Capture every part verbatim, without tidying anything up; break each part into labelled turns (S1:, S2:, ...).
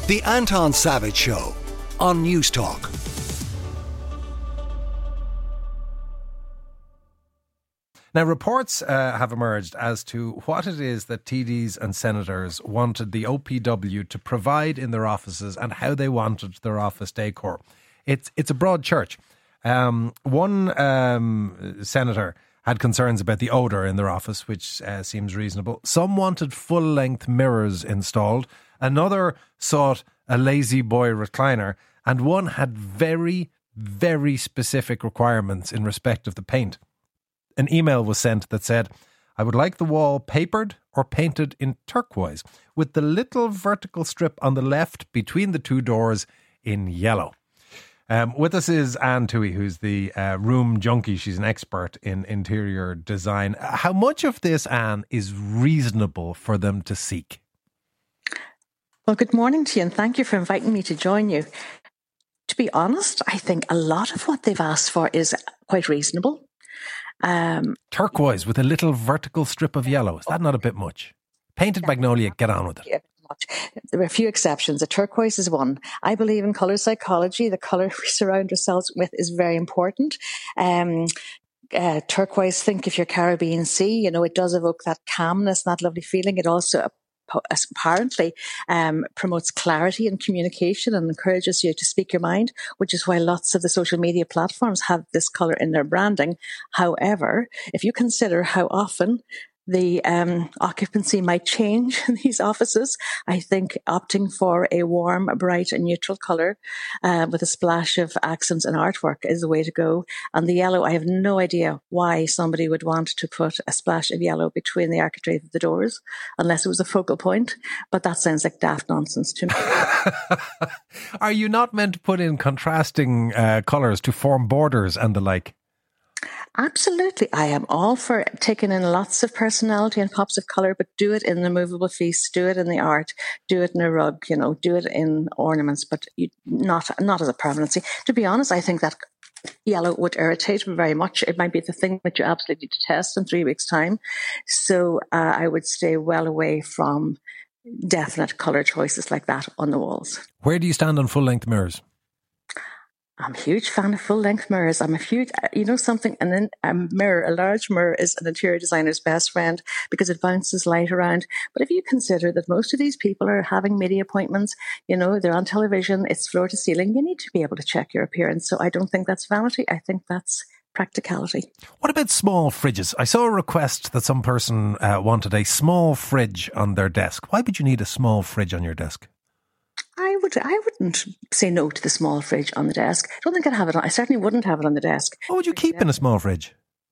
S1: The Anton Savage Show on News Talk.
S2: Now, reports uh, have emerged as to what it is that T Ds and senators wanted the O P W to provide in their offices and how they wanted their office decor. It's it's a broad church. Um, one um, senator had concerns about the odour in their office, which uh, seems reasonable. Some wanted full-length mirrors installed. Another sought a lazy boy recliner. And one had very, very specific requirements in respect of the paint. An email was sent that said, I would like the wall papered or painted in turquoise with the little vertical strip on the left between the two doors in yellow. Um, with us is Anne Toohey, who's the uh, room junkie. She's an expert in interior design. How much of this, Anne, is reasonable for them to seek?
S3: Well, good morning to you, and thank you for inviting me to join you. To be honest, I think a lot of what they've asked for is quite reasonable. Um,
S2: Turquoise with a little vertical strip of yellow. Is that not a bit much? Painted magnolia, get on with it.
S3: Yeah, much. There are a few exceptions. The turquoise is one. I believe in colour psychology. The colour we surround ourselves with is very important. Um, uh, turquoise, think of your Caribbean Sea. You know, it does evoke that calmness, that lovely feeling. It also apparently um, promotes clarity and communication and encourages you to speak your mind, which is why lots of the social media platforms have this colour in their branding. However, if you consider how often the um, occupancy might change in these offices, I think opting for a warm, bright and neutral colour uh, with a splash of accents and artwork is the way to go. And the yellow, I have no idea why somebody would want to put a splash of yellow between the architrave of the doors, unless it was a focal point. But that sounds like daft nonsense to me.
S2: Are you not meant to put in contrasting uh, colours to form borders and the like?
S3: Absolutely. I am all for taking in lots of personality and pops of colour, but do it in the movable feast, do it in the art, do it in a rug, you know, do it in ornaments, but you, not not as a permanency. To be honest, I think that yellow would irritate me very much. It might be the thing that you absolutely detest in three weeks' time. So uh, I would stay well away from definite colour choices like that on the walls.
S2: Where do you stand on full-length mirrors?
S3: I'm a huge fan of full-length mirrors. I'm a huge, you know something, and then a mirror, a large mirror is an interior designer's best friend because it bounces light around. But if you consider that most of these people are having media appointments, you know, they're on television, it's floor to ceiling, you need to be able to check your appearance. So I don't think that's vanity. I think that's practicality.
S2: What about small fridges? I saw a request that some person uh, wanted a small fridge on their desk. Why would you need a small fridge on your desk?
S3: I would, I wouldn't say no to the small fridge on the desk. I don't think I'd have it on. I certainly wouldn't have it on the desk.
S2: What would you keep in a small fridge?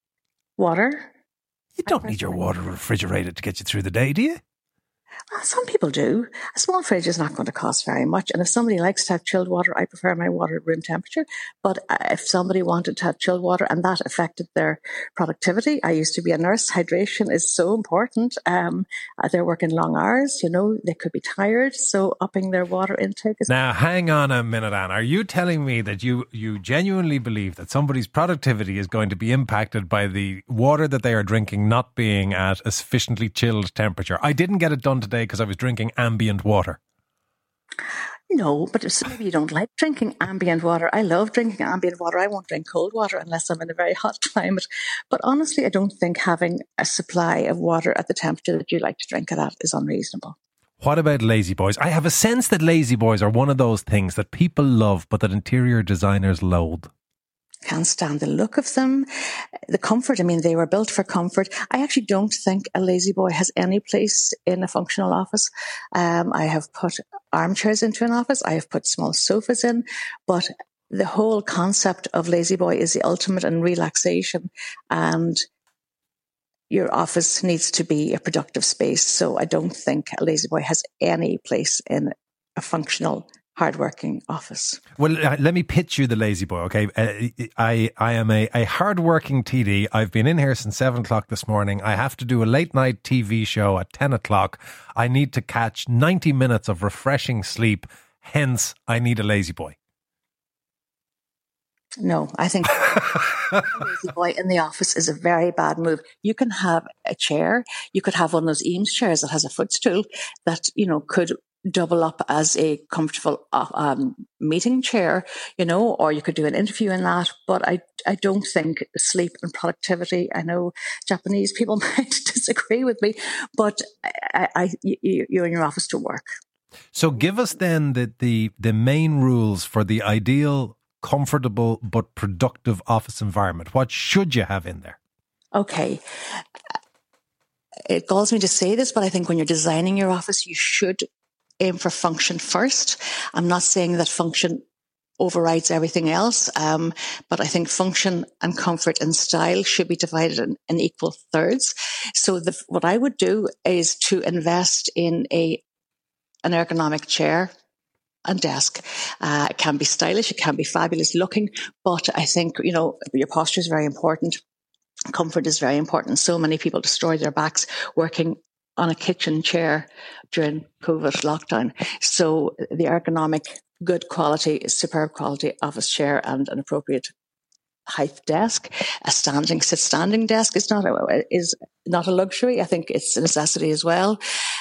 S3: Water.
S2: You don't need your water refrigerated to get you through the day, do you?
S3: Well, some people do. A small fridge is not going to cost very much. And if somebody likes to have chilled water, I prefer my water at room temperature. But if somebody wanted to have chilled water and that affected their productivity, I used to be a nurse. Hydration is so important. Um, they're working long hours, you know, they could be tired. So upping their water intake is...
S2: Now, hang on a minute, Anne. Are you telling me that you, you genuinely believe that somebody's productivity is going to be impacted by the water that they are drinking not being at a sufficiently chilled temperature? I didn't get it done today because I was drinking ambient water.
S3: No, but if maybe you don't like drinking ambient water. I love drinking ambient water. I won't drink cold water unless I'm in a very hot climate. But honestly, I don't think having a supply of water at the temperature that you like to drink it at is unreasonable.
S2: What about lazy boys? I have a sense that lazy boys are one of those things that people love but that interior designers loathe.
S3: Can't stand the look of them. The comfort, I mean, they were built for comfort. I actually don't think a lazy boy has any place in a functional office. Um, I have put armchairs into an office. I have put small sofas in. But the whole concept of lazy boy is the ultimate in relaxation. And your office needs to be a productive space. So I don't think a lazy boy has any place in a functional hardworking office.
S2: Well, uh, let me pitch you the lazy boy, okay? Uh, I I am a, a hardworking T D. I've been in here since seven o'clock this morning. I have to do a late night T V show at ten o'clock. I need to catch ninety minutes of refreshing sleep. Hence, I need a lazy boy.
S3: No, I think a lazy boy in the office is a very bad move. You can have a chair. You could have one of those Eames chairs that has a footstool that, you know, could double up as a comfortable um, meeting chair, you know, or you could do an interview in that. But I, I don't think sleep and productivity, I know Japanese people might disagree with me, but I, I, you, you're in your office to work.
S2: So give us then the, the, the main rules for the ideal, comfortable but productive office environment. What should you have in there?
S3: Okay. It galls me to say this, but I think when you're designing your office, you should aim for function first. I'm not saying that function overrides everything else, um, but I think function and comfort and style should be divided in, in equal thirds. So the, what I would do is to invest in a an ergonomic chair and desk. Uh, it can be stylish, it can be fabulous looking, but I think, you know, your posture is very important. Comfort is very important. So many people destroy their backs working on a kitchen chair during COVID lockdown. So the ergonomic, good quality, superb quality office chair and an appropriate height desk. A standing, sit standing desk is not a, is not a luxury. I think it's a necessity as well.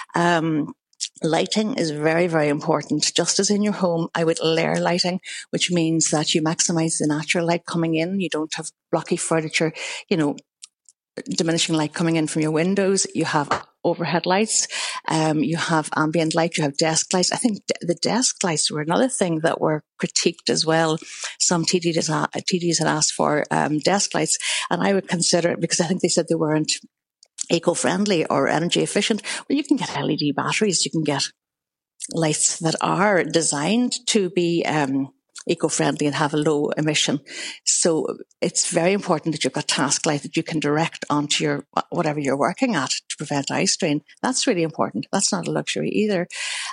S3: Um, Lighting is very, very important. Just as in your home, I would layer lighting, which means that you maximize the natural light coming in. You don't have blocky furniture, you know, diminishing light coming in from your windows. You have overhead lights. Um, you have ambient light. You have desk lights. I think d- the desk lights were another thing that were critiqued as well. Some T Ds, uh, T Ds had asked for um, desk lights, and I would consider it because I think they said they weren't eco-friendly or energy efficient. Well, you can get L E D batteries. You can get lights that are designed to be um, eco-friendly and have a low emission. So it's very important that you've got task light that you can direct onto your whatever you're working at to prevent eye strain. That's really important. That's not a luxury either.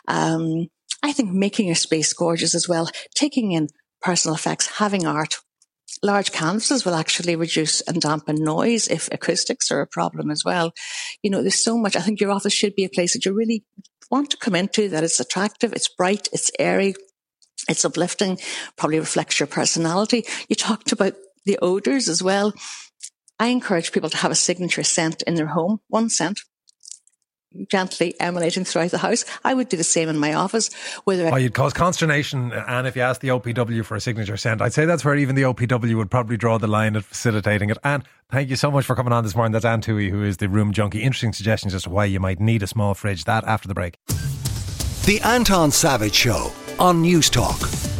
S3: Um, I think making your space gorgeous as well, taking in personal effects, having art. Large canvases will actually reduce and dampen noise if acoustics are a problem as well. You know, there's so much. I think your office should be a place that you really want to come into, that it's attractive, it's bright, it's airy, it's uplifting, probably reflects your personality. You talked about the odours as well. I encourage people to have a signature scent in their home, one scent, gently emanating throughout the house. I would do the same in my office. Whether
S2: oh, you'd cause consternation, and if you asked the O P W for a signature scent, I'd say that's where even the O P W would probably draw the line at facilitating it. Anne, thank you so much for coming on this morning. That's Anne Toohey, who is the room junkie. Interesting suggestions as to why you might need a small fridge. That after the break.
S1: The Anton Savage Show on News Talk.